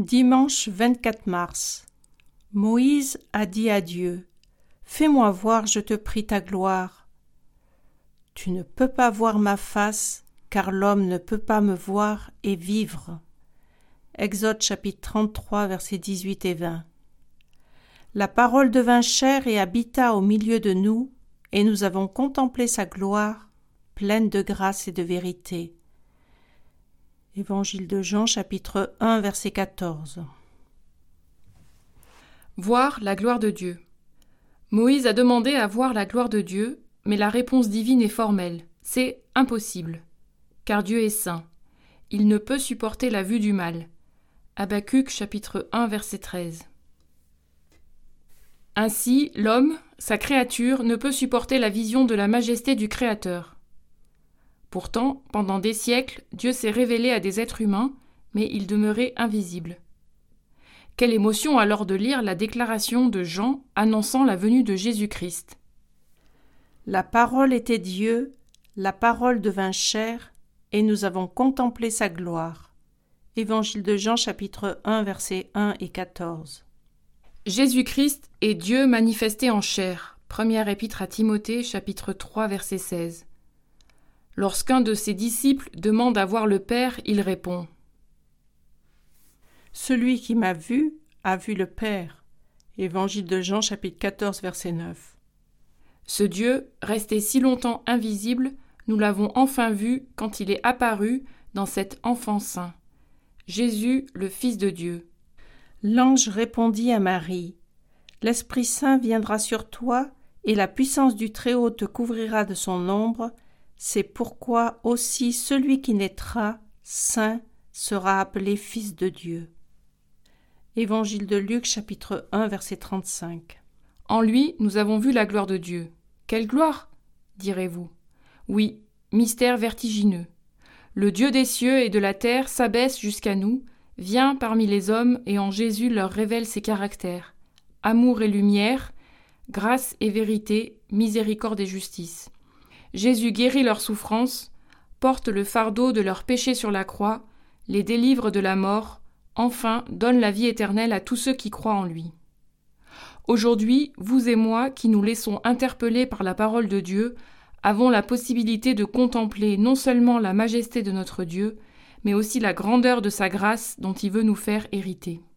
Dimanche 24 mars. Moïse a dit à Dieu : « Fais-moi voir, je te prie, ta gloire. Tu ne peux pas voir ma face, car l'homme ne peut pas me voir et vivre. » Exode chapitre 33, versets 18 et 20. La parole devint chair et habita au milieu de nous, et nous avons contemplé sa gloire, pleine de grâce et de vérité. Évangile de Jean, chapitre 1, verset 14. Voir la gloire de Dieu. Moïse a demandé à voir la gloire de Dieu, mais la réponse divine est formelle. C'est impossible, car Dieu est saint. Il ne peut supporter la vue du mal. Habacuc, chapitre 1, verset 13. Ainsi, l'homme, sa créature, ne peut supporter la vision de la majesté du Créateur. Pourtant, pendant des siècles, Dieu s'est révélé à des êtres humains, mais il demeurait invisible. Quelle émotion alors de lire la déclaration de Jean annonçant la venue de Jésus-Christ. La parole était Dieu, la parole devint chair, et nous avons contemplé sa gloire. Évangile de Jean, chapitre 1, versets 1 et 14. Jésus-Christ est Dieu manifesté en chair. Première épître à Timothée, chapitre 3, verset 16. Lorsqu'un de ses disciples demande à voir le Père, il répond : « Celui qui m'a vu a vu le Père. » Évangile de Jean, chapitre 14, verset 9. Ce Dieu, resté si longtemps invisible, nous l'avons enfin vu quand il est apparu dans cet enfant saint, Jésus, le Fils de Dieu. L'ange répondit à Marie : « L'Esprit Saint viendra sur toi, et la puissance du Très-Haut te couvrira de son ombre. C'est pourquoi aussi celui qui naîtra, saint, sera appelé Fils de Dieu. » Évangile de Luc, chapitre 1, verset 35. En lui, nous avons vu la gloire de Dieu. Quelle gloire, direz-vous ? Oui, mystère vertigineux. Le Dieu des cieux et de la terre s'abaisse jusqu'à nous, vient parmi les hommes et en Jésus leur révèle ses caractères. Amour et lumière, grâce et vérité, miséricorde et justice. Jésus guérit leurs souffrances, porte le fardeau de leurs péchés sur la croix, les délivre de la mort, enfin donne la vie éternelle à tous ceux qui croient en lui. Aujourd'hui, vous et moi, qui nous laissons interpeller par la parole de Dieu, avons la possibilité de contempler non seulement la majesté de notre Dieu, mais aussi la grandeur de sa grâce dont il veut nous faire hériter.